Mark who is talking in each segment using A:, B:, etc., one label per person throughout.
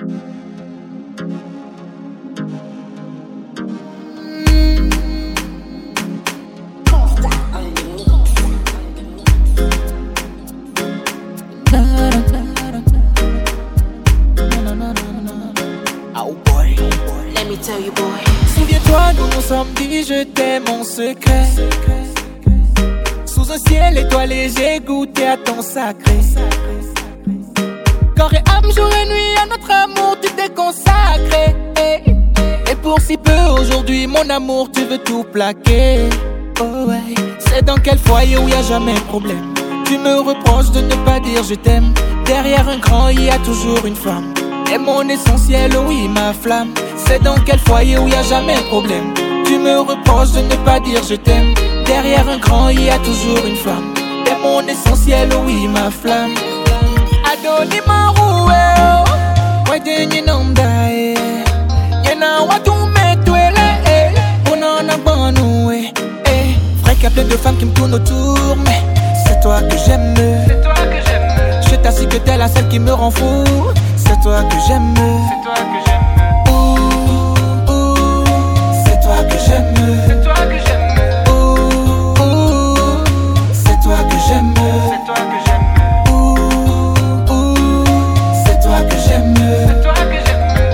A: Tell you boy.
B: Souviens-toi, nous sommes dit je t'aime en secret. Sous un ciel étoilé, j'ai goûté à ton sacré. Corps et âme, jour et nuit, à notre amour, tu t'es consacré. Et pour si peu aujourd'hui, mon amour, tu veux tout plaquer. Oh ouais, c'est dans quel foyer où y a jamais problème. Tu me reproches de ne pas dire je t'aime. Derrière un grand, il y a toujours une femme. Et mon essentiel, oui, ma flamme. C'est dans quel foyer où y a jamais problème. Tu me reproches de ne pas dire je t'aime. Derrière un grand, il y a toujours une femme. Et mon essentiel, oui, ma flamme. Adoni maroué, ouais, deni namdae. Yena watu metwele, onana banoué. Vrai qu'il y a plein de femmes qui me tournent autour, mais c'est toi que j'aime. C'est toi que j'aime. Je t'assure que t'es la seule qui me rend fou. C'est toi que j'aime. C'est toi que j'aime. C'est toi que j'aime. C'est toi que j'aime. C'est toi que j'aime. C'est toi que j'aime. C'est toi que j'aime. C'est toi que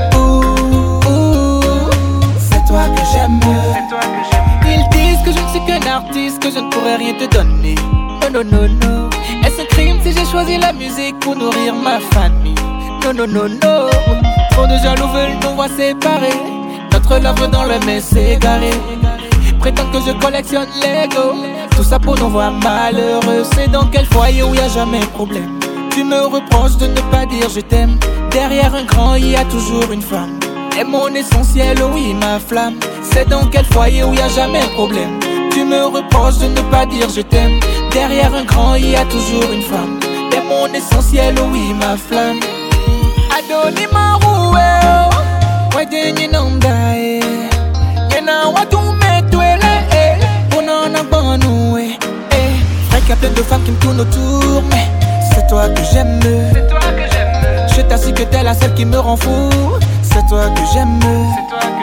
B: j'aime. C'est toi que j'aime. C'est toi que j'aime. Ils disent que je ne suis qu'un artiste, que je ne pourrais rien te donner. Non, non, non, non. Est-ce un crime si j'ai choisi la musique pour nourrir ma famille? Non, non, non, non. Trop de jaloux veulent nous voir séparer. Notre love dans le mess s'est égaré. Prétendent que je collectionne Lego. Tout ça pour nous voir malheureux. C'est dans quel foyer où y a jamais problème. Tu me reproches de ne pas dire je t'aime. Derrière un grand, il y a toujours une femme. Et mon essentiel, oui, ma flamme. C'est dans quel foyer où y a jamais problème. Tu me reproches de ne pas dire je t'aime. Derrière un grand, il y a toujours une femme. Et mon essentiel, oui, ma flamme. Adoni maroué, ouais, deni namdae. Yena watu metwele, onana banoué. Vrai qu'il y a plein de femmes qui me tournent autour, mais c'est toi que j'aime. C'est toi que j'aime. Je t'assure que t'es la seule qui me rend fou. C'est toi que j'aime. C'est toi que